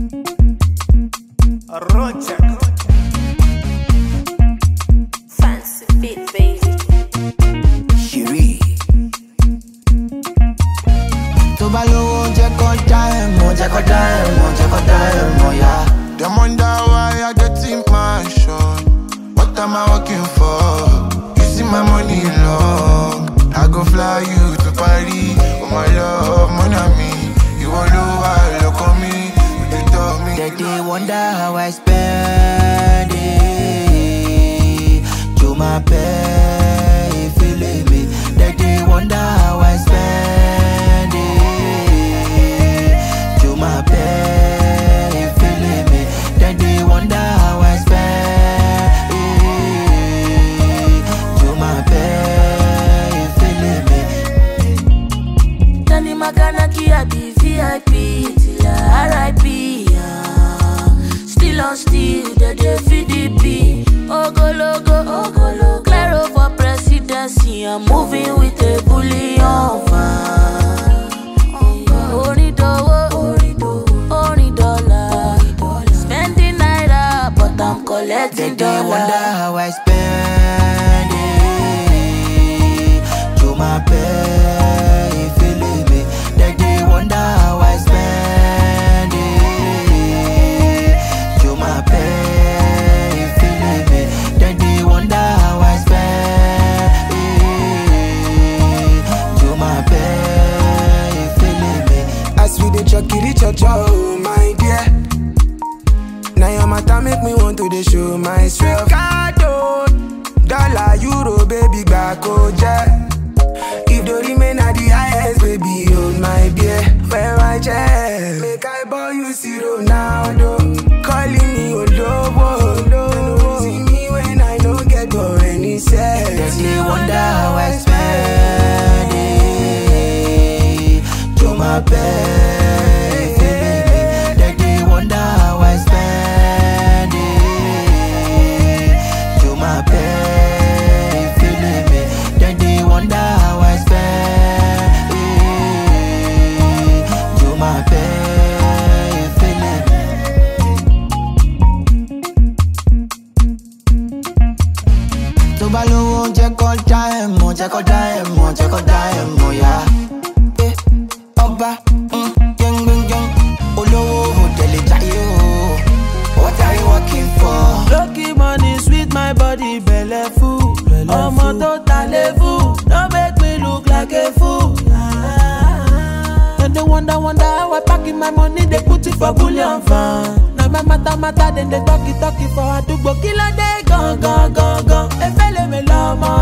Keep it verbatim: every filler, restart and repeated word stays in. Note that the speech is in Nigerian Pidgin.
Rocha. Fancy fit, baby. Shiri. Tó bá lówó jẹ́ kó dá ẹ̀ mọ̀, jẹ́ kó dá ẹ̀ mọ̀, jẹ́ kó dá ẹ̀ mọ̀, yeah. Them wonder why I get in my shot. What am I working for? You see my money long. I go fly you to Paris. Oh my love, mon ami. You all over, look on me. You tell me. They, they wonder how I spend it. To my pay, feeling me. They, they wonder how I spend it. To my pay, feeling me. They, they wonder how I spend it. To my pay, feeling me. Danny Maganaki, I be V I P till I R I P. Still on still, they dey feed the P. Ogologo, ogologo. Claro for presidency, I'm moving with a bullion van. Oridowo, Ori dollar. Spending naira, but I'm They, collecting they wonder dollar. how I spend it. To my pay, feeling me. They, they wonder how I spend it. To my pay, feeling me. They, they wonder how I spend it. To my pay, feeling me. As we dey chokiri chocho, my dear. Now your matter make me want to dey show myself. Ricardo, dollar, euro, baby, back jet. If the remain at the highest, baby, hold my beer. Where I jet, make I buy you zero now, though. Calling me Olobo, Olobo. See me when I don't get go any sense. They, they wonder how I spend it. To my pay, feeling me. They, they wonder how I spend it. To my pay, feeling me. They, they wonder how I spend it. To my pay, feeling me. Tó bá lówó jẹ́ kó dá ẹ̀ mọ̀, jẹ́ kó dá ẹ̀ mọ̀, jẹ́ kó dá ẹ̀ mọ̀, yeah. Eh, ọba, mm, jẹ́ngbẹ́ngbẹ́ng, olówó ò tẹ̀lé jayé o. What are you working for? Lucky money sweet my body belle full. Ọmọ tó ta level, don't make me look like a fool. And they wonder, wonder how I packing my money, they put it for bullion fan. Now my matter, matter, then they talk it, talk it for àdúgbò. Kí ló dé gan, gan, gan, gan. Efele me lọ́mọ